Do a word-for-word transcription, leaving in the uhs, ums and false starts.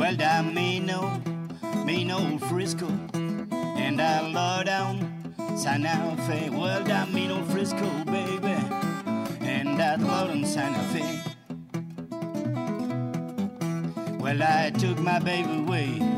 Well, down mean old, mean old Frisco, and I low down Santa Fe. Well, down mean old Frisco, baby, and I low down Santa Fe. Well, I took my baby away